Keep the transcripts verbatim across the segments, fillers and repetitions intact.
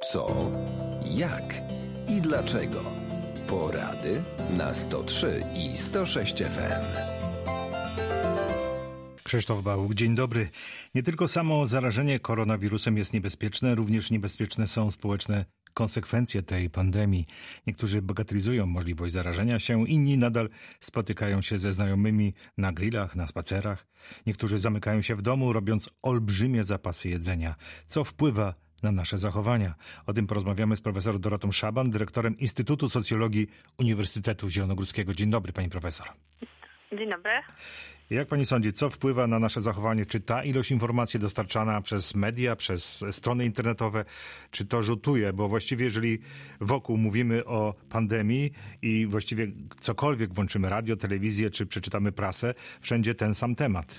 Co, jak i dlaczego. Porady na sto trzy i sto sześć F M. Krzysztof Bałuk, dzień dobry. Nie tylko samo zarażenie koronawirusem jest niebezpieczne, również niebezpieczne są społeczne konsekwencje tej pandemii. Niektórzy bagatelizują możliwość zarażenia się, inni nadal spotykają się ze znajomymi na grillach, na spacerach. Niektórzy zamykają się w domu, robiąc olbrzymie zapasy jedzenia, co wpływa na nasze zachowania. O tym porozmawiamy z profesor Dorotą Szaban, dyrektorem Instytutu Socjologii Uniwersytetu Zielonogórskiego. Dzień dobry, pani profesor. Dzień dobry. Jak pani sądzi, co wpływa na nasze zachowanie? Czy ta ilość informacji dostarczana przez media, przez strony internetowe, czy to rzutuje? Bo właściwie jeżeli wokół mówimy o pandemii i właściwie cokolwiek włączymy, radio, telewizję, czy przeczytamy prasę, wszędzie ten sam temat.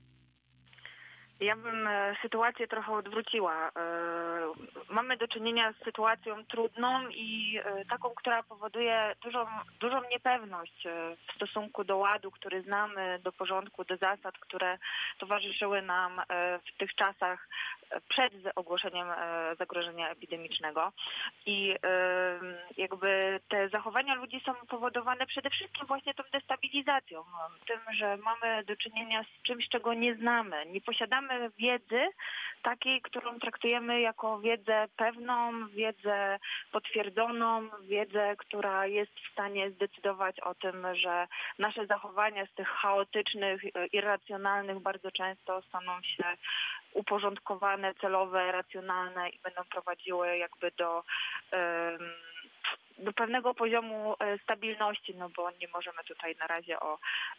Ja bym sytuację trochę odwróciła. Mamy do czynienia z sytuacją trudną i taką, która powoduje dużą, dużą niepewność w stosunku do ładu, który znamy, do porządku, do zasad, które towarzyszyły nam w tych czasach przed ogłoszeniem zagrożenia epidemicznego. I jakby te zachowania ludzi są powodowane przede wszystkim właśnie tą destabilizacją, tym, że mamy do czynienia z czymś, czego nie znamy, nie posiadamy wiedzy takiej, którą traktujemy jako wiedzę pewną, wiedzę potwierdzoną, wiedzę, która jest w stanie zdecydować o tym, że nasze zachowania z tych chaotycznych, irracjonalnych bardzo często staną się uporządkowane, celowe, racjonalne i będą prowadziły jakby do um, do pewnego poziomu stabilności, no bo nie możemy tutaj na razie o,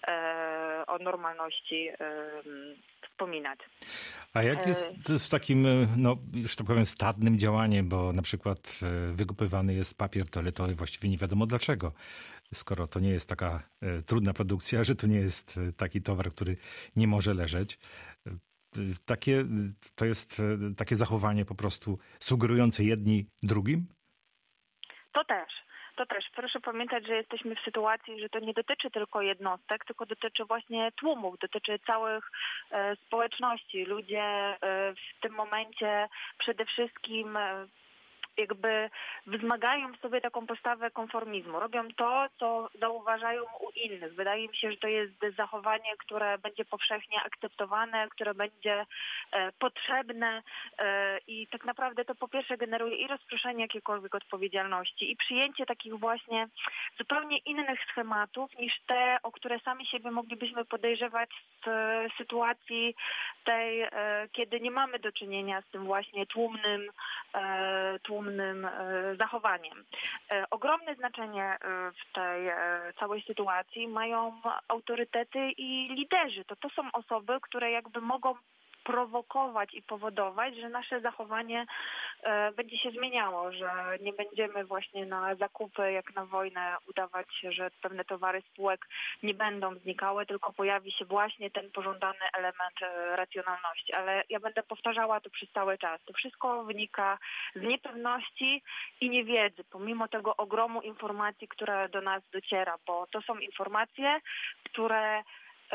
o normalności wspominać. A jak jest z takim, no już tak powiem, stadnym działaniem, bo na przykład wykupywany jest papier toaletowy właściwie nie wiadomo dlaczego, skoro to nie jest taka trudna produkcja, że to nie jest taki towar, który nie może leżeć. Takie, to jest takie zachowanie po prostu sugerujące jedni drugim? To też. To też. Proszę pamiętać, że jesteśmy w sytuacji, że to nie dotyczy tylko jednostek, tylko dotyczy właśnie tłumów, dotyczy całych e, społeczności. Ludzie e, w tym momencie przede wszystkim e, jakby wzmagają w sobie taką postawę konformizmu. Robią to, co zauważają u innych. Wydaje mi się, że to jest zachowanie, które będzie powszechnie akceptowane, które będzie e, potrzebne e, i tak naprawdę to po pierwsze generuje i rozproszenie jakiejkolwiek odpowiedzialności i przyjęcie takich właśnie zupełnie innych schematów niż te, o które sami siebie moglibyśmy podejrzewać w e, sytuacji tej, e, kiedy nie mamy do czynienia z tym właśnie tłumnym, e, tłumnym zachowaniem. Ogromne znaczenie w tej całej sytuacji mają autorytety i liderzy. To to są osoby, które jakby mogą prowokować i powodować, że nasze zachowanie e, będzie się zmieniało, że nie będziemy właśnie na zakupy jak na wojnę udawać, że pewne towary spółek nie będą znikały, tylko pojawi się właśnie ten pożądany element e, racjonalności. Ale ja będę powtarzała to przez cały czas. To wszystko wynika z niepewności i niewiedzy, pomimo tego ogromu informacji, które do nas dociera, bo to są informacje, które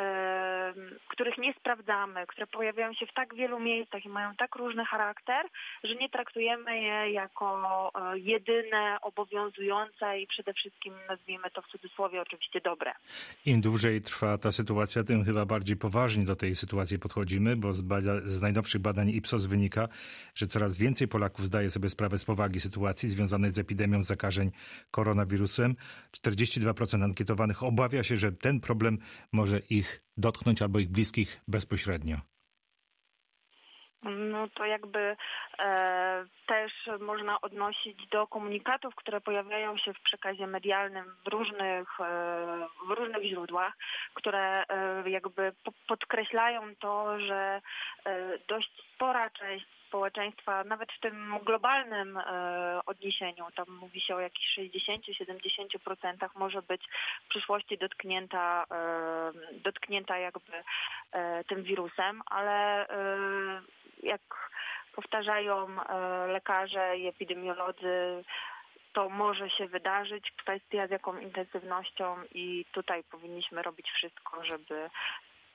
których nie sprawdzamy, które pojawiają się w tak wielu miejscach i mają tak różny charakter, że nie traktujemy je jako jedyne, obowiązujące i przede wszystkim, nazwijmy to w cudzysłowie, oczywiście dobre. Im dłużej trwa ta sytuacja, tym chyba bardziej poważnie do tej sytuacji podchodzimy, bo z, bada- z najnowszych badań Ipsos wynika, że coraz więcej Polaków zdaje sobie sprawę z powagi sytuacji związanej z epidemią zakażeń koronawirusem. czterdzieści dwa procent ankietowanych obawia się, że ten problem może ich dotknąć albo ich bliskich bezpośrednio. No to jakby e, też można odnosić do komunikatów, które pojawiają się w przekazie medialnym w różnych, e, w różnych źródłach, które e, jakby po, podkreślają to, że e, dość spora część społeczeństwa, nawet w tym globalnym e, odniesieniu, tam mówi się o jakichś sześćdziesiąt do siedemdziesięciu procent może być w przyszłości dotknięta, e, dotknięta jakby e, tym wirusem, ale e, jak powtarzają e, lekarze i epidemiolodzy, to może się wydarzyć. Kwestia z jaką intensywnością i tutaj powinniśmy robić wszystko, żeby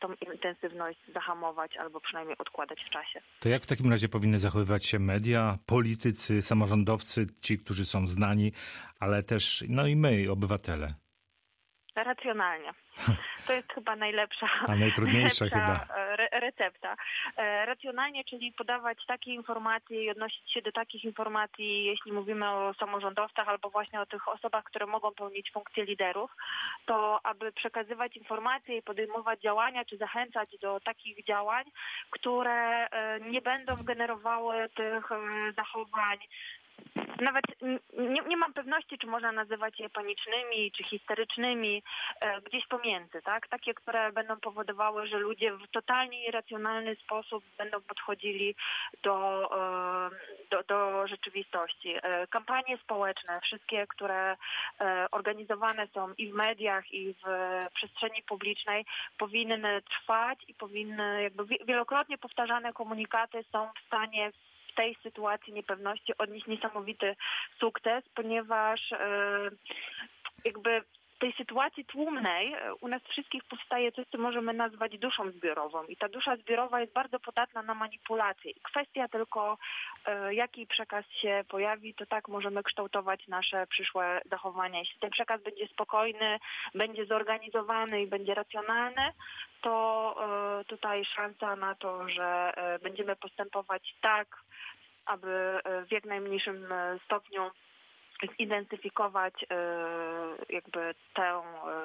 tą intensywność zahamować albo przynajmniej odkładać w czasie. To jak w takim razie powinny zachowywać się media, politycy, samorządowcy, ci, którzy są znani, ale też no i my, obywatele? Racjonalnie. To jest chyba najlepsza, A najtrudniejsza najlepsza chyba. Re, recepta. Racjonalnie, czyli podawać takie informacje i odnosić się do takich informacji, jeśli mówimy o samorządowcach albo właśnie o tych osobach, które mogą pełnić funkcję liderów, to aby przekazywać informacje i podejmować działania, czy zachęcać do takich działań, które nie będą generowały tych zachowań. Nawet nie, nie mam pewności, czy można nazywać je panicznymi, czy histerycznymi, e, gdzieś pomiędzy, tak? Takie, które będą powodowały, że ludzie w totalnie irracjonalny sposób będą podchodzili do, e, do, do rzeczywistości. E, kampanie społeczne, wszystkie, które e, organizowane są i w mediach, i w przestrzeni publicznej, powinny trwać i powinny, jakby wielokrotnie powtarzane komunikaty są w stanie w tej sytuacji niepewności odnieść niesamowity sukces, ponieważ e, jakby w tej sytuacji tłumnej u nas wszystkich powstaje coś, co możemy nazwać duszą zbiorową. I ta dusza zbiorowa jest bardzo podatna na manipulacje. I kwestia tylko, e, jaki przekaz się pojawi, to tak możemy kształtować nasze przyszłe zachowania. Jeśli ten przekaz będzie spokojny, będzie zorganizowany i będzie racjonalny, to e, tutaj szansa na to, że e, będziemy postępować tak, aby w jak najmniejszym stopniu zidentyfikować jakby tę,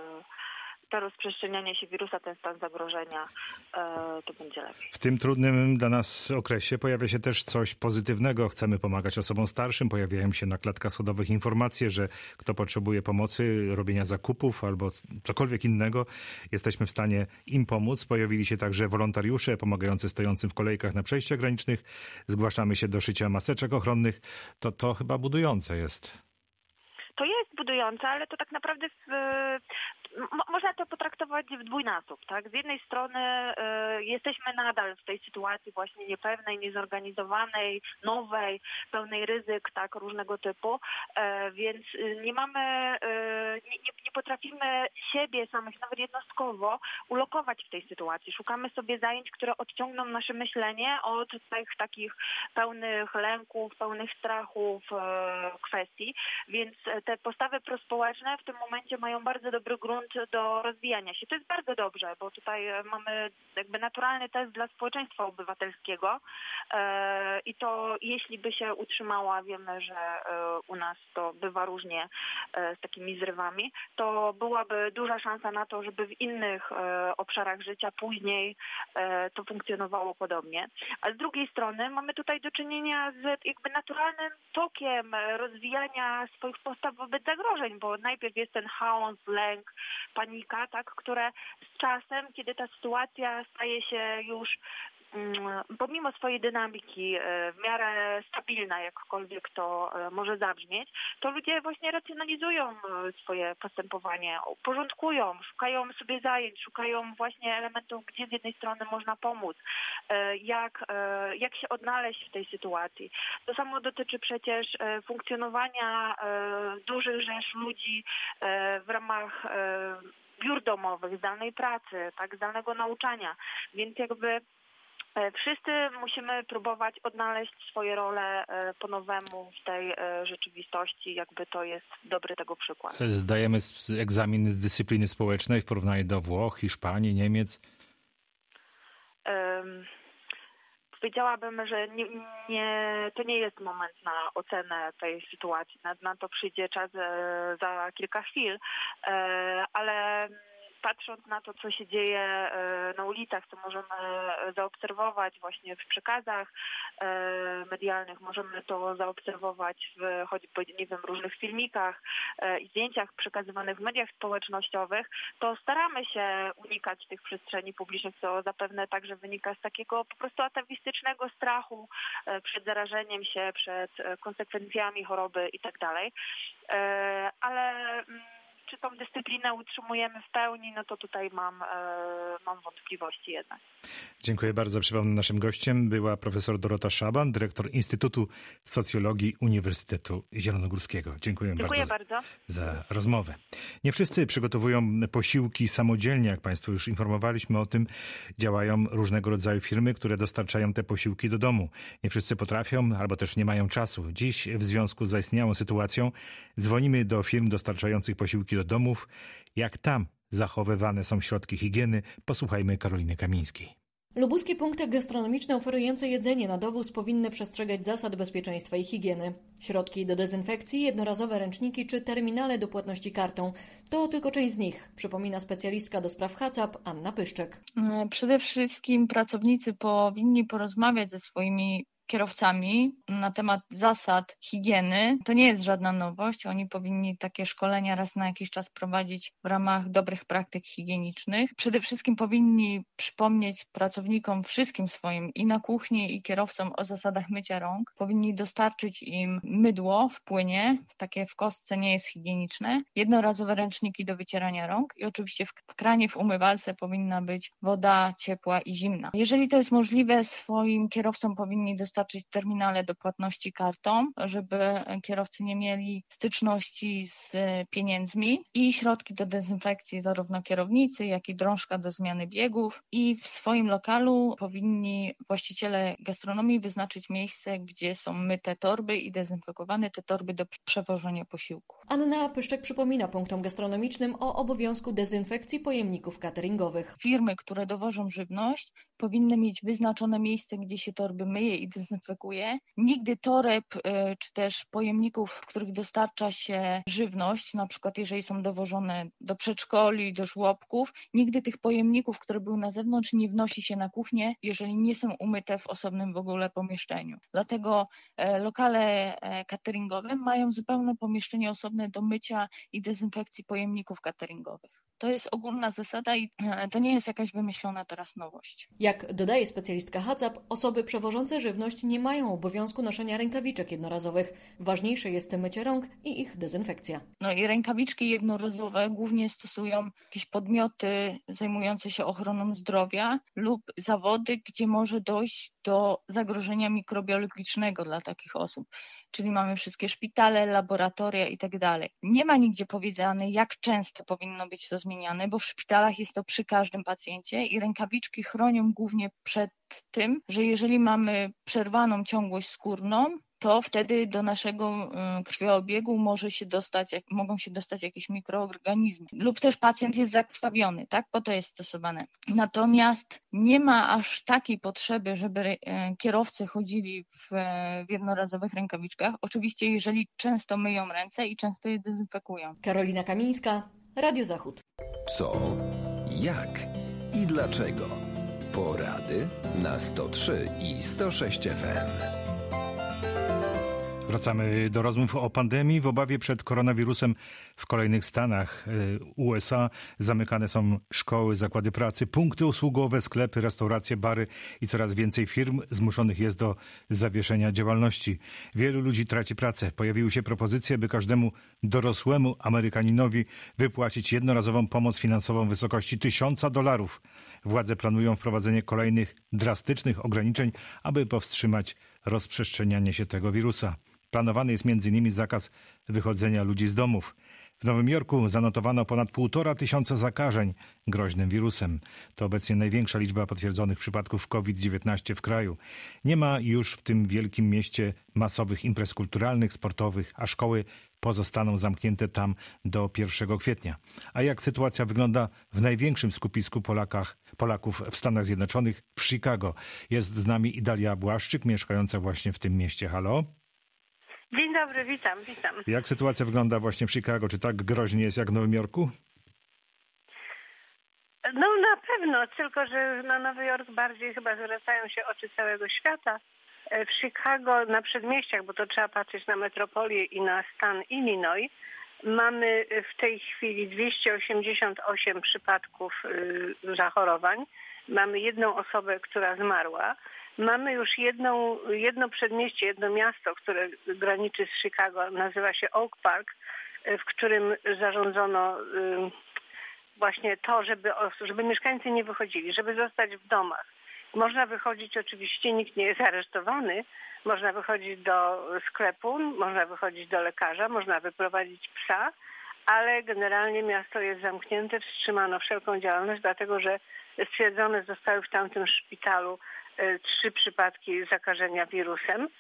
to rozprzestrzenianie się wirusa, ten stan zagrożenia, to będzie lepiej. W tym trudnym dla nas okresie pojawia się też coś pozytywnego. Chcemy pomagać osobom starszym. Pojawiają się na klatkach schodowych informacje, że kto potrzebuje pomocy, robienia zakupów albo cokolwiek innego, jesteśmy w stanie im pomóc. Pojawili się także wolontariusze pomagający stojącym w kolejkach na przejściach granicznych. Zgłaszamy się do szycia maseczek ochronnych. To, to chyba budujące jest. To jest budujące, ale to tak naprawdę w, mo, można to potraktować w dwójnasób, tak? Z jednej strony y, jesteśmy nadal w tej sytuacji właśnie niepewnej, niezorganizowanej, nowej, pełnej ryzyk, tak, różnego typu, y, więc nie mamy, y, nie, nie potrafimy siebie samych, nawet jednostkowo, ulokować w tej sytuacji. Szukamy sobie zajęć, które odciągną nasze myślenie od tych takich pełnych lęków, pełnych strachów y, kwestii, więc te postawy prospołeczne w tym momencie mają bardzo dobry grunt do rozwijania się. To jest bardzo dobrze, bo tutaj mamy jakby naturalny test dla społeczeństwa obywatelskiego i to jeśli by się utrzymała, wiemy, że u nas to bywa różnie z takimi zrywami, to byłaby duża szansa na to, żeby w innych obszarach życia później to funkcjonowało podobnie. A z drugiej strony mamy tutaj do czynienia z jakby naturalnym tokiem rozwijania swoich postaw wobec zagrożeń, bo najpierw jest ten chaos, lęk, panika, tak, które z czasem, kiedy ta sytuacja staje się już pomimo swojej dynamiki w miarę stabilna, jakkolwiek to może zabrzmieć, to ludzie właśnie racjonalizują swoje postępowanie, porządkują, szukają sobie zajęć, szukają właśnie elementów, gdzie z jednej strony można pomóc, jak, jak się odnaleźć w tej sytuacji. To samo dotyczy przecież funkcjonowania dużych rzesz ludzi w ramach biur domowych, zdalnej pracy, tak, zdalnego nauczania, więc jakby wszyscy musimy próbować odnaleźć swoje role po nowemu w tej rzeczywistości, jakby to jest dobry tego przykład. Zdajemy egzamin z dyscypliny społecznej w porównaniu do Włoch, Hiszpanii, Niemiec? Um, powiedziałabym, że nie, nie, to nie jest moment na ocenę tej sytuacji. Na, na to przyjdzie czas za kilka chwil, ale patrząc na to, co się dzieje na ulicach, co możemy zaobserwować właśnie w przekazach medialnych, możemy to zaobserwować w choćby, nie wiem, różnych filmikach i zdjęciach przekazywanych w mediach społecznościowych, to staramy się unikać tych przestrzeni publicznych, co zapewne także wynika z takiego po prostu atawistycznego strachu przed zarażeniem się, przed konsekwencjami choroby i tak dalej. Ale czy tą dyscyplinę utrzymujemy w pełni, no to tutaj mam, mam wątpliwości jednak. Dziękuję bardzo. Przypomnę, naszym gościem była profesor Dorota Szaban, dyrektor Instytutu Socjologii Uniwersytetu Zielonogórskiego. Dziękuję, Dziękuję bardzo, bardzo za rozmowę. Nie wszyscy przygotowują posiłki samodzielnie, jak Państwu już informowaliśmy o tym. Działają różnego rodzaju firmy, które dostarczają te posiłki do domu. Nie wszyscy potrafią albo też nie mają czasu. Dziś w związku z zaistniałą sytuacją dzwonimy do firm dostarczających posiłki do domów. Jak tam zachowywane są środki higieny? Posłuchajmy Karoliny Kamińskiej. Lubuskie punkty gastronomiczne oferujące jedzenie na dowóz powinny przestrzegać zasad bezpieczeństwa i higieny. Środki do dezynfekcji, jednorazowe ręczniki czy terminale do płatności kartą to tylko część z nich, przypomina specjalistka do spraw H A C C P Anna Pyszczek. Przede wszystkim pracownicy powinni porozmawiać ze swoimi kierowcami na temat zasad higieny. To nie jest żadna nowość. Oni powinni takie szkolenia raz na jakiś czas prowadzić w ramach dobrych praktyk higienicznych. Przede wszystkim powinni przypomnieć pracownikom wszystkim swoim i na kuchni, i kierowcom o zasadach mycia rąk. Powinni dostarczyć im mydło w płynie, takie w kostce nie jest higieniczne, jednorazowe ręczniki do wycierania rąk i oczywiście w kranie, w umywalce powinna być woda ciepła i zimna. Jeżeli to jest możliwe, swoim kierowcom powinni dostarczyć dostarczyć terminale do płatności kartą, żeby kierowcy nie mieli styczności z pieniędzmi i środki do dezynfekcji zarówno kierownicy, jak i drążka do zmiany biegów i w swoim lokalu powinni właściciele gastronomii wyznaczyć miejsce, gdzie są myte torby i dezynfekowane te torby do przewożenia posiłku. Anna Pyszczek przypomina punktom gastronomicznym o obowiązku dezynfekcji pojemników cateringowych. Firmy, które dowożą żywność, powinny mieć wyznaczone miejsce, gdzie się torby myje i dezynfekuje. Nigdy toreb czy też pojemników, w których dostarcza się żywność, na przykład jeżeli są dowożone do przedszkoli, do żłobków, nigdy tych pojemników, które były na zewnątrz, nie wnosi się na kuchnię, jeżeli nie są umyte w osobnym w ogóle pomieszczeniu. Dlatego lokale cateringowe mają zupełne pomieszczenie osobne do mycia i dezynfekcji pojemników cateringowych. To jest ogólna zasada i to nie jest jakaś wymyślona teraz nowość. Jak dodaje specjalistka H A C C P, osoby przewożące żywność nie mają obowiązku noszenia rękawiczek jednorazowych. Ważniejsze jest mycie rąk i ich dezynfekcja. No i rękawiczki jednorazowe głównie stosują jakieś podmioty zajmujące się ochroną zdrowia lub zawody, gdzie może dojść do zagrożenia mikrobiologicznego dla takich osób. Czyli mamy wszystkie szpitale, laboratoria i tak dalej. Nie ma nigdzie powiedziane, jak często powinno być to zmieniane, bo w szpitalach jest to przy każdym pacjencie i rękawiczki chronią głównie przed tym, że jeżeli mamy przerwaną ciągłość skórną, to wtedy do naszego krwiobiegu może się dostać, mogą się dostać jakieś mikroorganizmy. Lub też pacjent jest zakrwawiony, tak? Po to jest stosowane. Natomiast nie ma aż takiej potrzeby, żeby kierowcy chodzili w, w jednorazowych rękawiczkach. Oczywiście, jeżeli często myją ręce i często je dezynfekują. Karolina Kamińska, Radio Zachód. Co, jak i dlaczego? Porady na sto trzy i sto sześć F M. Wracamy do rozmów o pandemii. W obawie przed koronawirusem w kolejnych stanach U S A zamykane są szkoły, zakłady pracy, punkty usługowe, sklepy, restauracje, bary i coraz więcej firm zmuszonych jest do zawieszenia działalności. Wielu ludzi traci pracę. Pojawiły się propozycje, by każdemu dorosłemu Amerykaninowi wypłacić jednorazową pomoc finansową w wysokości tysiąca dolarów. Władze planują wprowadzenie kolejnych drastycznych ograniczeń, aby powstrzymać rozprzestrzenianie się tego wirusa. Planowany jest między innymi zakaz wychodzenia ludzi z domów. W Nowym Jorku zanotowano ponad półtora tysiąca zakażeń groźnym wirusem. To obecnie największa liczba potwierdzonych przypadków COVID dziewiętnaście w kraju. Nie ma już w tym wielkim mieście masowych imprez kulturalnych, sportowych, a szkoły pozostaną zamknięte tam do pierwszego kwietnia. A jak sytuacja wygląda w największym skupisku Polakach, Polaków w Stanach Zjednoczonych, w Chicago? Jest z nami Idalia Błaszczyk, mieszkająca właśnie w tym mieście. Halo? Dzień dobry, witam, witam. Jak sytuacja wygląda właśnie w Chicago? Czy tak groźnie jest jak w Nowym Jorku? No na pewno, tylko że na Nowy Jork bardziej chyba zwracają się oczy całego świata. W Chicago na przedmieściach, bo to trzeba patrzeć na metropolię i na stan Illinois, mamy w tej chwili dwieście osiemdziesiąt osiem przypadków zachorowań. Mamy jedną osobę, która zmarła. Mamy już jedną, jedno przedmieście, jedno miasto, które graniczy z Chicago, nazywa się Oak Park. w którym zarządzono właśnie to, żeby, żeby mieszkańcy nie wychodzili, żeby zostać w domach. Można wychodzić oczywiście, nikt nie jest aresztowany, można wychodzić do sklepu, można wychodzić do lekarza, można wyprowadzić psa, ale generalnie miasto jest zamknięte, wstrzymano wszelką działalność, dlatego że stwierdzone zostały w tamtym szpitalu trzy przypadki zakażenia wirusem.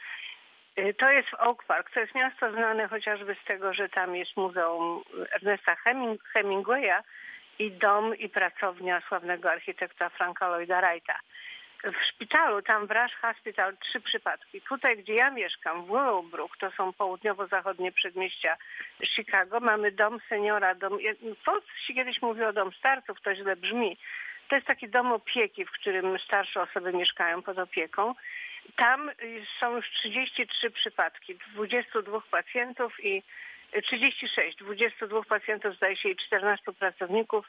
To jest w Oak Park. To jest miasto znane chociażby z tego, że tam jest Muzeum Ernesta Heming- Hemingwaya i dom i pracownia sławnego architekta Franka Lloyda Wrighta. W szpitalu, tam w Rush Hospital, trzy przypadki. Tutaj, gdzie ja mieszkam, w Willowbrook, to są południowo-zachodnie przedmieścia Chicago, mamy dom seniora, dom, w Polsce się kiedyś mówiło dom starców, to źle brzmi. To jest taki dom opieki, w którym starsze osoby mieszkają pod opieką. Tam są już trzydzieści trzy przypadki, dwudziestu dwóch pacjentów i trzydzieści sześć, dwudziestu dwóch pacjentów zdaje się i czternastu pracowników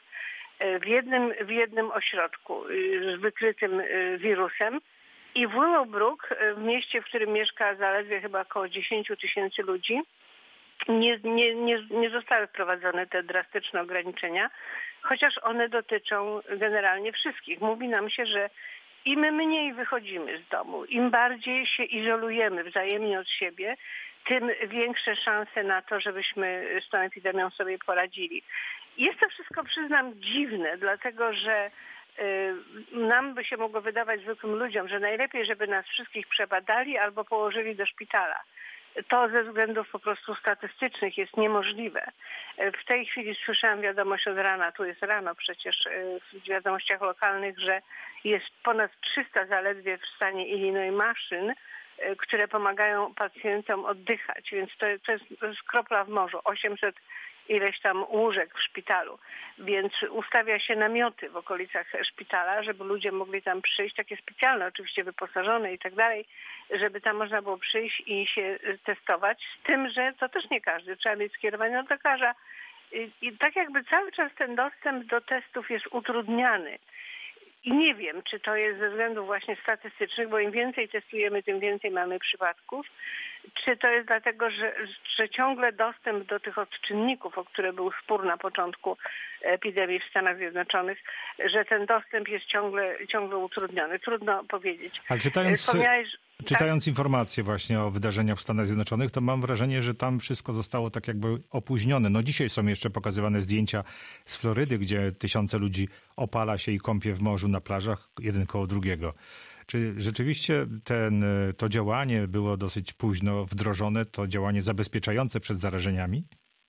w jednym, w jednym ośrodku wykrytym wirusem. I w Willowbrook, w mieście, w którym mieszka zaledwie chyba około dziesięć tysięcy ludzi, nie, nie, nie, nie zostały wprowadzone te drastyczne ograniczenia, chociaż one dotyczą generalnie wszystkich. Mówi nam się, że im mniej wychodzimy z domu, im bardziej się izolujemy wzajemnie od siebie, tym większe szanse na to, żebyśmy z tą epidemią sobie poradzili. Jest to wszystko, przyznam, dziwne, dlatego że y, nam by się mogło wydawać zwykłym ludziom, że najlepiej, żeby nas wszystkich przebadali albo położyli do szpitala. To ze względów po prostu statystycznych jest niemożliwe. W tej chwili słyszałam wiadomość od rana, tu jest rano przecież w wiadomościach lokalnych, że jest ponad trzysta zaledwie w stanie Illinois maszyn, które pomagają pacjentom oddychać, więc to, to, jest, to jest kropla w morzu, osiemset ileś tam łóżek w szpitalu, więc ustawia się namioty w okolicach szpitala, żeby ludzie mogli tam przyjść, takie specjalne, oczywiście wyposażone i tak dalej, żeby tam można było przyjść i się testować, z tym, że to też nie każdy, trzeba mieć skierowanie do lekarza i, i tak jakby cały czas ten dostęp do testów jest utrudniany. I nie wiem, czy to jest ze względów właśnie statystycznych, bo im więcej testujemy, tym więcej mamy przypadków, czy to jest dlatego, że, że ciągle dostęp do tych odczynników, o które był spór na początku epidemii w Stanach Zjednoczonych, że ten dostęp jest ciągle, ciągle utrudniony. Trudno powiedzieć. Ale czytając... Wspomniałeś, Czytając informacje właśnie o wydarzeniach w Stanach Zjednoczonych, to mam wrażenie, że tam wszystko zostało tak jakby opóźnione. No dzisiaj są jeszcze pokazywane zdjęcia z Florydy, gdzie tysiące ludzi opala się i kąpie w morzu na plażach, jeden koło drugiego. Czy rzeczywiście ten, to działanie było dosyć późno wdrożone, to działanie zabezpieczające przed zarażeniami?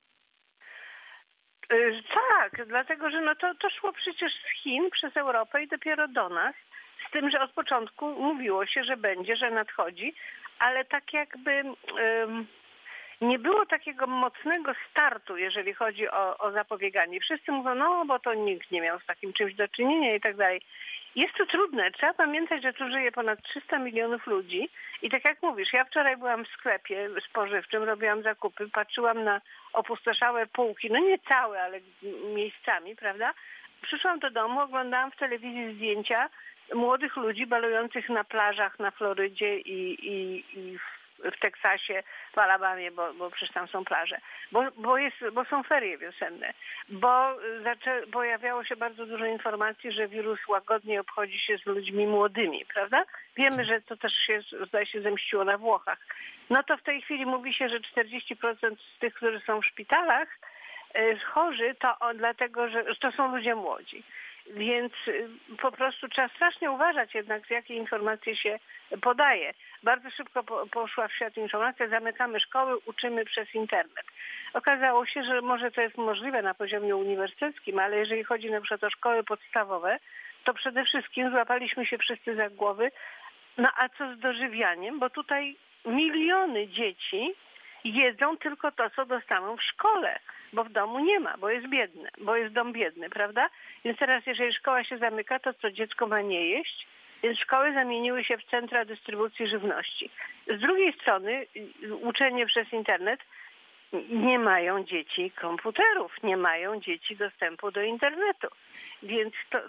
Tak, dlatego że no to, to szło przecież z Chin przez Europę i dopiero do nas. Z tym, że od początku mówiło się, że będzie, że nadchodzi, ale tak jakby um, nie było takiego mocnego startu, jeżeli chodzi o, o zapobieganie. Wszyscy mówią, no bo to nikt nie miał z takim czymś do czynienia i tak dalej. Jest to trudne. Trzeba pamiętać, że tu żyje ponad trzysta milionów ludzi i tak jak mówisz, ja wczoraj byłam w sklepie spożywczym, robiłam zakupy, patrzyłam na opustoszałe półki, no nie całe, ale miejscami, prawda? Przyszłam do domu, oglądałam w telewizji zdjęcia młodych ludzi balujących na plażach na Florydzie i, i, i w, w Teksasie, w Alabamie, bo, bo przecież tam są plaże, bo, bo, jest, bo są ferie wiosenne, bo zaczę, pojawiało się bardzo dużo informacji, że wirus łagodnie obchodzi się z ludźmi młodymi, prawda? Wiemy, że to też się, zdaje się, zemściło na Włochach. No to w tej chwili mówi się, że czterdzieści procent z tych, którzy są w szpitalach chorzy, to on, dlatego, że to są ludzie młodzi. Więc po prostu trzeba strasznie uważać jednak, z jakie informacje się podaje. Bardzo szybko po, poszła w świat informacja, zamykamy szkoły, uczymy przez internet. Okazało się, że może to jest możliwe na poziomie uniwersyteckim, ale jeżeli chodzi na przykład o szkoły podstawowe, to przede wszystkim złapaliśmy się wszyscy za głowy. No a co z dożywianiem? Bo tutaj miliony dzieci jedzą tylko to, co dostaną w szkole, bo w domu nie ma, bo jest biedne, bo jest dom biedny, prawda? Więc teraz, jeżeli szkoła się zamyka, to co, dziecko ma nie jeść? Więc szkoły zamieniły się w centra dystrybucji żywności. Z drugiej strony uczenie przez internet, nie mają dzieci komputerów, nie mają dzieci dostępu do internetu. Więc to,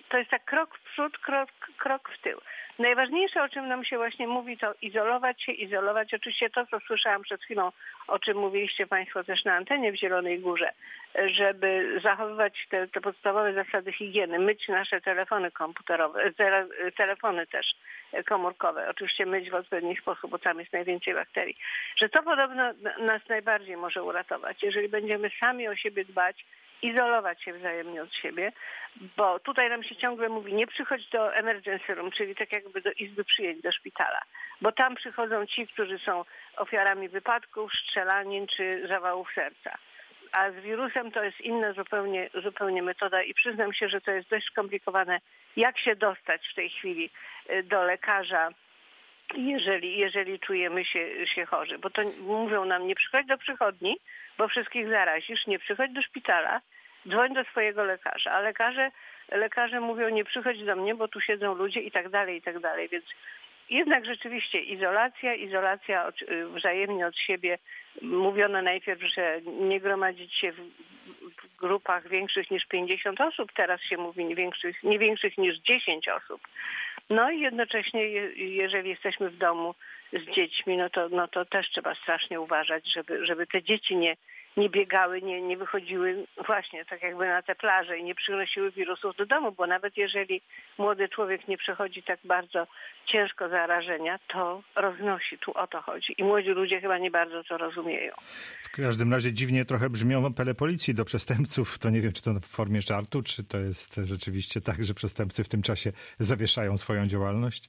To jest tak krok w przód, krok, krok w tył. Najważniejsze, o czym nam się właśnie mówi, to izolować się, izolować. Oczywiście to, co słyszałam przed chwilą, o czym mówiliście Państwo też na antenie w Zielonej Górze, żeby zachowywać te, te podstawowe zasady higieny, myć nasze telefony komputerowe, telefony też komórkowe, oczywiście myć w odpowiedni sposób, bo tam jest najwięcej bakterii, że to podobno nas najbardziej może uratować. Jeżeli będziemy sami o siebie dbać, izolować się wzajemnie od siebie, bo tutaj nam się ciągle mówi, nie przychodź do emergency room, czyli tak jakby do izby przyjęć, do szpitala, bo tam przychodzą ci, którzy są ofiarami wypadków, strzelanin czy zawałów serca. A z wirusem to jest inna zupełnie, zupełnie metoda i przyznam się, że to jest dość skomplikowane, jak się dostać w tej chwili do lekarza, jeżeli, jeżeli czujemy się, się chorzy. Bo to mówią nam, nie przychodź do przychodni, bo wszystkich zarazisz, nie przychodź do szpitala, dzwoń do swojego lekarza. A lekarze, lekarze mówią, nie przychodź do mnie, bo tu siedzą ludzie i tak dalej, i tak dalej. Więc jednak rzeczywiście izolacja, izolacja od, wzajemnie od siebie. Mówiono najpierw, że nie gromadzić się w, w grupach większych niż pięćdziesiąt osób. Teraz się mówi nie większych, nie większych niż dziesięć osób. No i jednocześnie, jeżeli jesteśmy w domu z dziećmi, no to, no to też trzeba strasznie uważać, żeby, żeby te dzieci nie, nie biegały, nie, nie wychodziły właśnie tak jakby na te plaże i nie przynosiły wirusów do domu, bo nawet jeżeli młody człowiek nie przechodzi tak bardzo ciężko zarażenia, to roznosi, tu o to chodzi. I młodzi ludzie chyba nie bardzo to rozumieją. W każdym razie dziwnie trochę brzmią apele policji do przestępców. To nie wiem, czy to w formie żartu, czy to jest rzeczywiście tak, że przestępcy w tym czasie zawieszają swoją działalność?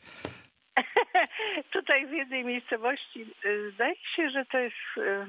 Tutaj w jednej miejscowości zdaje się, że to jest...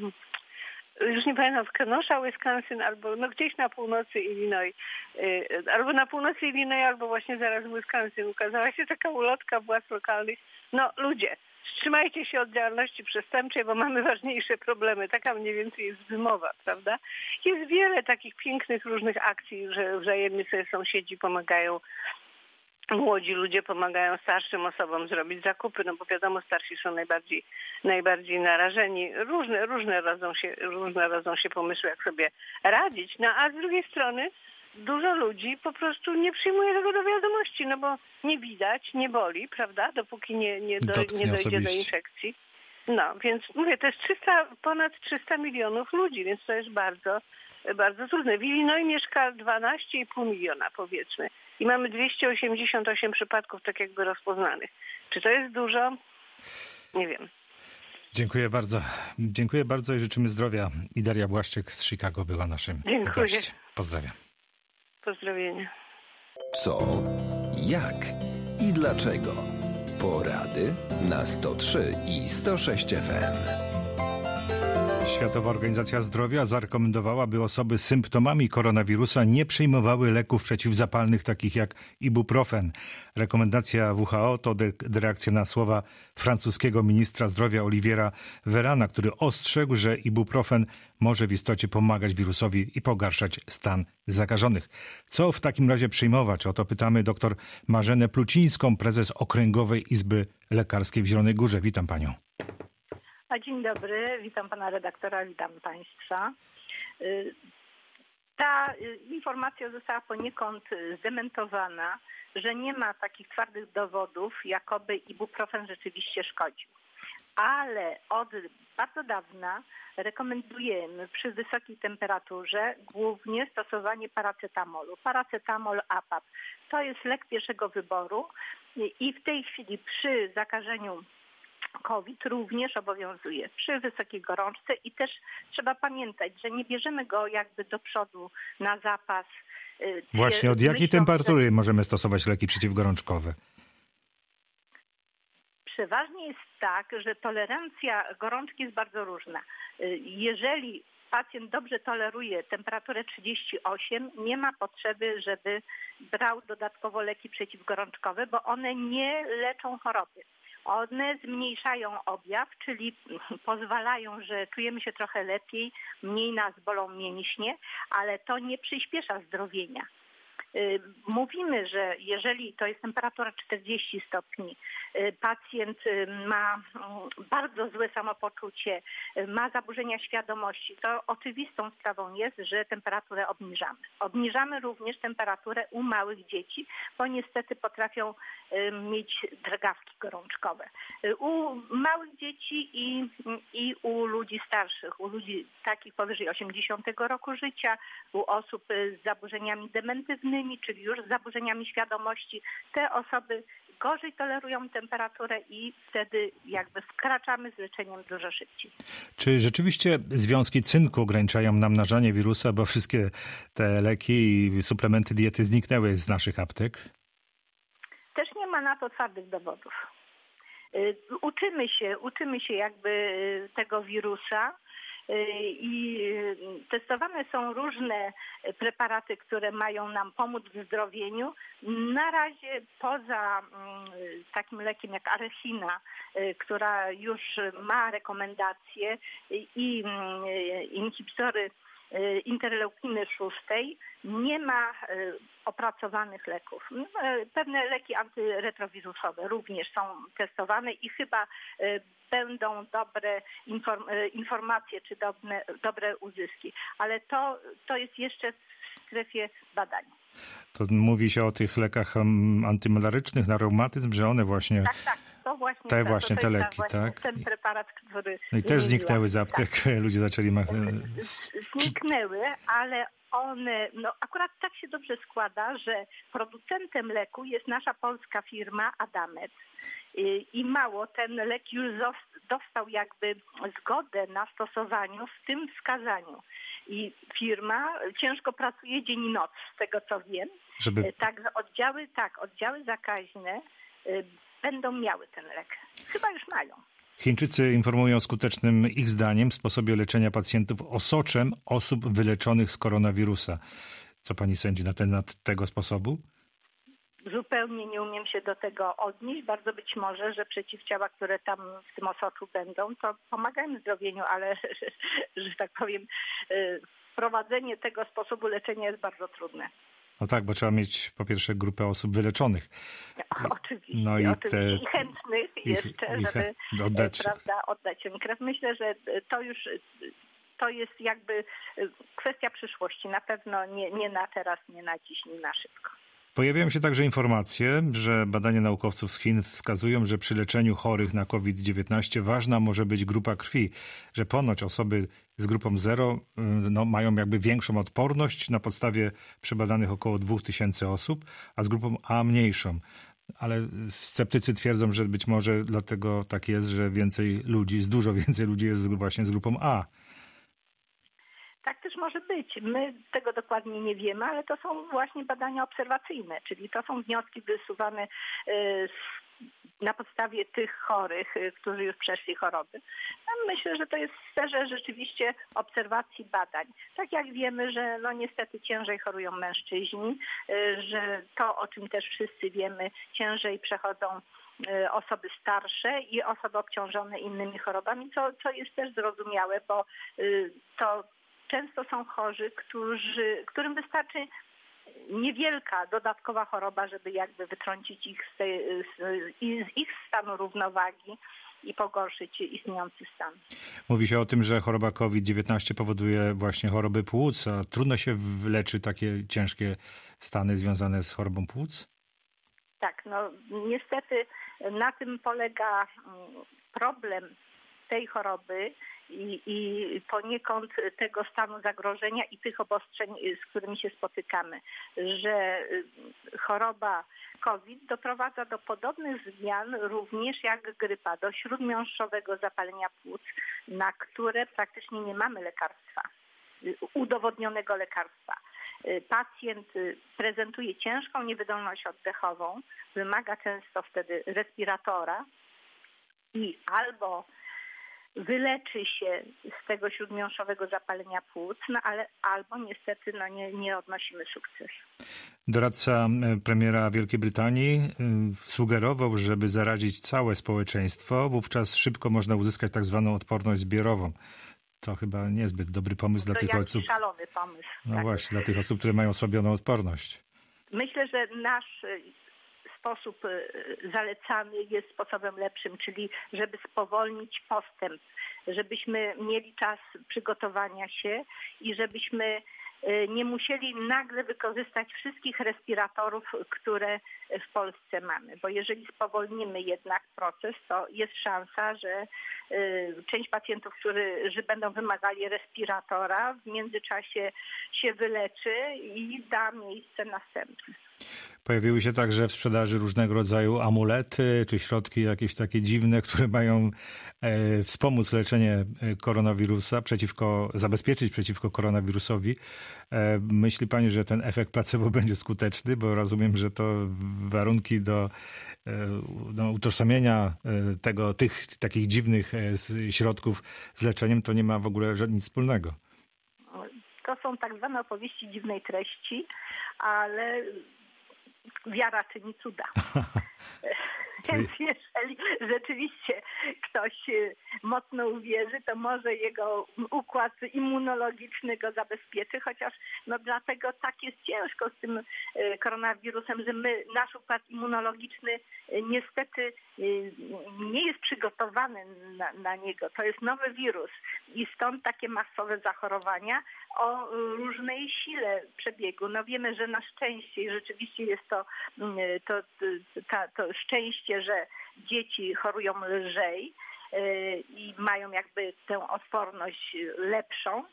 już nie pamiętam, w Kenosha, Wisconsin, albo no gdzieś na północy Illinois, albo na północy Illinois, albo właśnie zaraz w Wisconsin ukazała się taka ulotka władz lokalnych. No ludzie, wstrzymajcie się od działalności przestępczej, bo mamy ważniejsze problemy. Taka mniej więcej jest wymowa, prawda? Jest wiele takich pięknych różnych akcji, że wzajemnie sobie sąsiedzi pomagają. Młodzi ludzie pomagają starszym osobom zrobić zakupy, no bo wiadomo, starsi są najbardziej, najbardziej narażeni. Różne, różne rodzą się, różne rodzą się pomysły, jak sobie radzić. No a z drugiej strony dużo ludzi po prostu nie przyjmuje tego do wiadomości, no bo nie widać, nie boli, prawda, dopóki nie, nie, do, nie dojdzie osobiście do infekcji. No, więc mówię, to jest trzysta, ponad trzysta milionów ludzi, więc to jest bardzo, bardzo trudne. W Illinois mieszka dwanaście i pół miliona, powiedzmy. I mamy dwieście osiemdziesiąt osiem przypadków tak jakby rozpoznanych. Czy to jest dużo? Nie wiem. Dziękuję bardzo. Dziękuję bardzo i życzymy zdrowia. I Daria Błaszczyk z Chicago była naszym Dziękuję. gościem. Pozdrawiam. Pozdrowienia. Co, jak i dlaczego? Porady na sto trzy i sto sześć F M. Światowa Organizacja Zdrowia zarekomendowała, by osoby z symptomami koronawirusa nie przyjmowały leków przeciwzapalnych takich jak ibuprofen. Rekomendacja W H O to reakcja na słowa francuskiego ministra zdrowia Oliviera Verana, który ostrzegł, że ibuprofen może w istocie pomagać wirusowi i pogarszać stan zakażonych. Co w takim razie przyjmować? O to pytamy dr Marzenę Plucińską, prezes Okręgowej Izby Lekarskiej w Zielonej Górze. Witam panią. Dzień dobry, witam pana redaktora, witam państwa. Ta informacja została poniekąd zdementowana, że nie ma takich twardych dowodów, jakoby ibuprofen rzeczywiście szkodził. Ale od bardzo dawna rekomendujemy przy wysokiej temperaturze głównie stosowanie paracetamolu. Paracetamol, A P A P. To jest lek pierwszego wyboru i w tej chwili przy zakażeniu COVID również obowiązuje przy wysokiej gorączce i też trzeba pamiętać, że nie bierzemy go jakby do przodu na zapas. Właśnie od jakiej myślą, temperatury że... możemy stosować leki przeciwgorączkowe? Przeważnie jest tak, że tolerancja gorączki jest bardzo różna. Jeżeli pacjent dobrze toleruje temperaturę trzydzieści osiem, nie ma potrzeby, żeby brał dodatkowo leki przeciwgorączkowe, bo one nie leczą choroby. One zmniejszają objaw, czyli pozwalają, że czujemy się trochę lepiej, mniej nas bolą mięśnie, ale to nie przyspiesza zdrowienia. Mówimy, że jeżeli to jest temperatura czterdzieści stopni, pacjent ma bardzo złe samopoczucie, ma zaburzenia świadomości, to oczywistą sprawą jest, że temperaturę obniżamy. Obniżamy również temperaturę u małych dzieci, bo niestety potrafią mieć drgawki gorączkowe. U małych dzieci i, i u ludzi starszych, u ludzi takich powyżej osiemdziesiątego roku życia, u osób z zaburzeniami dementywnymi, czyli już z zaburzeniami świadomości, te osoby gorzej tolerują temperaturę i wtedy jakby wkraczamy z leczeniem dużo szybciej. Czy rzeczywiście związki cynku ograniczają namnażanie wirusa, bo wszystkie te leki i suplementy diety zniknęły z naszych aptek? Też nie ma na to twardych dowodów. Uczymy się, uczymy się jakby tego wirusa i testowane są różne preparaty, które mają nam pomóc w wyzdrowieniu. Na razie poza takim lekiem jak arechina, która już ma rekomendacje, i inhibitory interleukiny szóstej, nie ma opracowanych leków. Pewne leki antyretrowirusowe również są testowane i chyba będą dobre informacje czy dobre, dobre uzyski, ale to, to jest jeszcze w strefie badań. To mówi się o tych lekach antymalarycznych na reumatyzm, że one właśnie... Tak, tak. To właśnie te, to, właśnie to te jest leki, właśnie tak? Ten preparat, który... No i też zniknęły z aptek, tak. Ludzie zaczęli... Ma... Zniknęły, ale one... No akurat tak się dobrze składa, że producentem leku jest nasza polska firma Adamet. I mało, ten lek już dostał jakby zgodę na stosowaniu w tym wskazaniu. I firma ciężko pracuje dzień i noc, z tego co wiem. Żeby... Także oddziały, tak, oddziały zakaźne będą miały ten lek. Chyba już mają. Chińczycy informują o skutecznym, ich zdaniem, sposobie leczenia pacjentów osoczem osób wyleczonych z koronawirusa. Co pani sądzi na temat tego sposobu? Zupełnie nie umiem się do tego odnieść. Bardzo być może, że przeciwciała, które tam w tym osoczu będą, to pomagają zdrowieniu, ale, że, że tak powiem, wprowadzenie tego sposobu leczenia jest bardzo trudne. No tak, bo trzeba mieć po pierwsze grupę osób wyleczonych. Oczywiście, no i, oczywiście. Te, I chętnych i, jeszcze, i, żeby oddać. Prawda, oddać im krew. Myślę, że to już to jest jakby kwestia przyszłości. Na pewno nie, nie na teraz, nie na dziś, nie na szybko. Pojawiają się także informacje, że badania naukowców z Chin wskazują, że przy leczeniu chorych na kowid dziewiętnaście ważna może być grupa krwi, że ponoć osoby z grupą zero no, mają jakby większą odporność na podstawie przebadanych około dwa tysiące osób, a z grupą A mniejszą. Ale sceptycy twierdzą, że być może dlatego tak jest, że więcej ludzi, z dużo więcej ludzi jest właśnie z grupą A. Tak też może być. My tego dokładnie nie wiemy, ale to są właśnie badania obserwacyjne, czyli to są wnioski wysuwane na podstawie tych chorych, którzy już przeszli choroby. Myślę, że to jest w sferze rzeczywiście obserwacji badań. Tak jak wiemy, że no niestety ciężej chorują mężczyźni, że to, o czym też wszyscy wiemy, ciężej przechodzą osoby starsze i osoby obciążone innymi chorobami, co, co jest też zrozumiałe, bo to często są chorzy, którzy, którym wystarczy niewielka dodatkowa choroba, żeby jakby wytrącić ich z, tej, z, z ich stanu równowagi i pogorszyć istniejący stan. Mówi się o tym, że choroba kowid dziewiętnaście powoduje właśnie choroby płuc, a trudno się leczy takie ciężkie stany związane z chorobą płuc? Tak, no niestety na tym polega problem tej choroby i, i poniekąd tego stanu zagrożenia i tych obostrzeń, z którymi się spotykamy, że choroba COVID doprowadza do podobnych zmian również jak grypa, do śródmiąższowego zapalenia płuc, na które praktycznie nie mamy lekarstwa, udowodnionego lekarstwa. Pacjent prezentuje ciężką niewydolność oddechową, wymaga często wtedy respiratora i albo wyleczy się z tego śródmiąższowego zapalenia płuc, no ale albo niestety no nie, nie odnosimy sukcesu. Doradca premiera Wielkiej Brytanii sugerował, żeby zarazić całe społeczeństwo, wówczas szybko można uzyskać tak zwaną odporność zbiorową. To chyba niezbyt dobry pomysł to dla tych osób. Szalony pomysł. No tak. właśnie, dla tych osób, które mają osłabioną odporność. Myślę, że nasz sposób zalecany jest sposobem lepszym, czyli żeby spowolnić postęp, żebyśmy mieli czas przygotowania się i żebyśmy nie musieli nagle wykorzystać wszystkich respiratorów, które w Polsce mamy. Bo jeżeli spowolnimy jednak proces, to jest szansa, że część pacjentów, którzy będą wymagali respiratora, w międzyczasie się wyleczy i da miejsce następne. Pojawiły się także w sprzedaży różnego rodzaju amulety czy środki jakieś takie dziwne, które mają e, wspomóc leczenie koronawirusa, przeciwko, zabezpieczyć przeciwko koronawirusowi. E, myśli pani, że ten efekt placebo będzie skuteczny? Bo rozumiem, że to warunki do, e, do utożsamienia tego, tych takich dziwnych środków z leczeniem to nie ma w ogóle nic wspólnego. To są tak zwane opowieści dziwnej treści, ale wiara czyni cuda. Więc jeżeli rzeczywiście ktoś mocno uwierzy, to może jego układ immunologiczny go zabezpieczy, chociaż no dlatego tak jest ciężko z tym koronawirusem, że my, nasz układ immunologiczny niestety nie jest przygotowany na, na niego. To jest nowy wirus i stąd takie masowe zachorowania o różnej sile przebiegu. No wiemy, że na szczęście i rzeczywiście jest to, to, to, to szczęście, że dzieci chorują lżej i mają jakby tę odporność lepszą.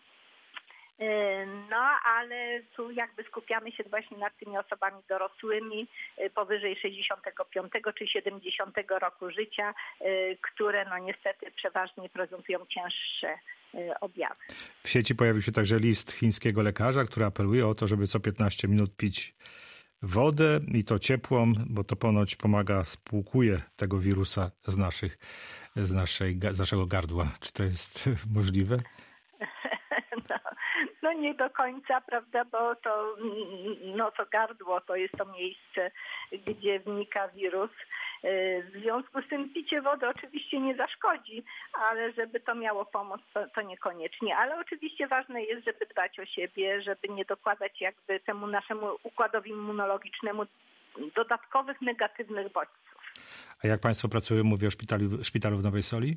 No, ale tu jakby skupiamy się właśnie nad tymi osobami dorosłymi powyżej sześćdziesiątego piątego czy siedemdziesiątego roku życia, które no niestety przeważnie prezentują cięższe objawy. W sieci pojawił się także list chińskiego lekarza, który apeluje o to, żeby co piętnaście minut pić wodę i to ciepłą, bo to ponoć pomaga, spłukuje tego wirusa z, naszych, z, naszej, z naszego gardła. Czy to jest możliwe? No, no nie do końca, prawda, bo to, no to gardło to jest to miejsce, gdzie wnika wirus. W związku z tym picie wody oczywiście nie zaszkodzi, ale żeby to miało pomoc, to, to niekoniecznie. Ale oczywiście ważne jest, żeby dbać o siebie, żeby nie dokładać jakby temu naszemu układowi immunologicznemu dodatkowych negatywnych bodźców. A jak państwo pracują, mówię o szpitalu, szpitalu w Nowej Soli?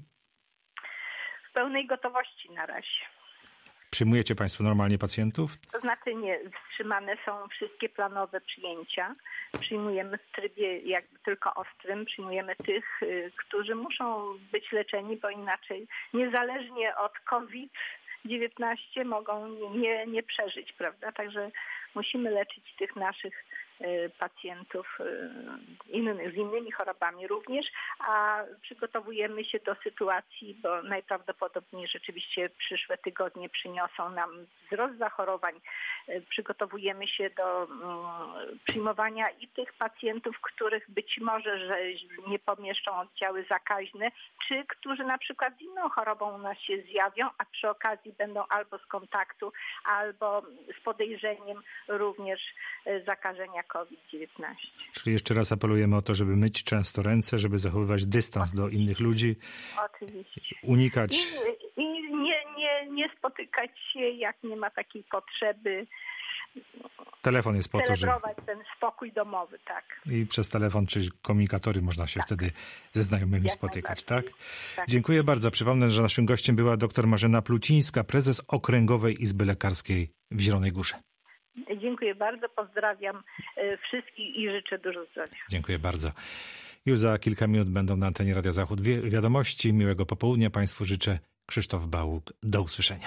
W pełnej gotowości na razie. Przyjmujecie państwo normalnie pacjentów? To znaczy nie, wstrzymane są wszystkie planowe przyjęcia. Przyjmujemy w trybie jakby tylko ostrym, przyjmujemy tych, którzy muszą być leczeni, bo inaczej niezależnie od kowid dziewiętnaście mogą nie, nie przeżyć, prawda? Także musimy leczyć tych naszych pacjentów innych, z innymi chorobami również, a przygotowujemy się do sytuacji, bo najprawdopodobniej rzeczywiście przyszłe tygodnie przyniosą nam wzrost zachorowań. Przygotowujemy się do przyjmowania i tych pacjentów, których być może, że nie pomieszczą oddziały zakaźne, czy którzy na przykład z inną chorobą u nas się zjawią, a przy okazji będą albo z kontaktu, albo z podejrzeniem również zakażenia kowid dziewiętnaście. Czyli jeszcze raz apelujemy o to, żeby myć często ręce, żeby zachowywać dystans Oczywiście. do innych ludzi. Oczywiście. Unikać... I, i nie, nie, nie spotykać się, jak nie ma takiej potrzeby. Telefon jest po to, że... celebrować ten spokój domowy, tak. I przez telefon czy komunikatory można się tak. wtedy ze znajomymi jak spotykać, tak? tak? Dziękuję bardzo. Przypomnę, że naszym gościem była dr Marzena Plucińska, prezes Okręgowej Izby Lekarskiej w Zielonej Górze. Dziękuję bardzo, pozdrawiam wszystkich i życzę dużo zdrowia. Dziękuję bardzo. Już za kilka minut będą na antenie Radia Zachód wiadomości. Miłego popołudnia Państwu życzę. Krzysztof Bałuk. Do usłyszenia.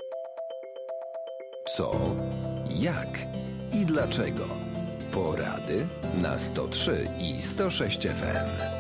Co, jak i dlaczego? Porady na sto trzy i sto sześć F M.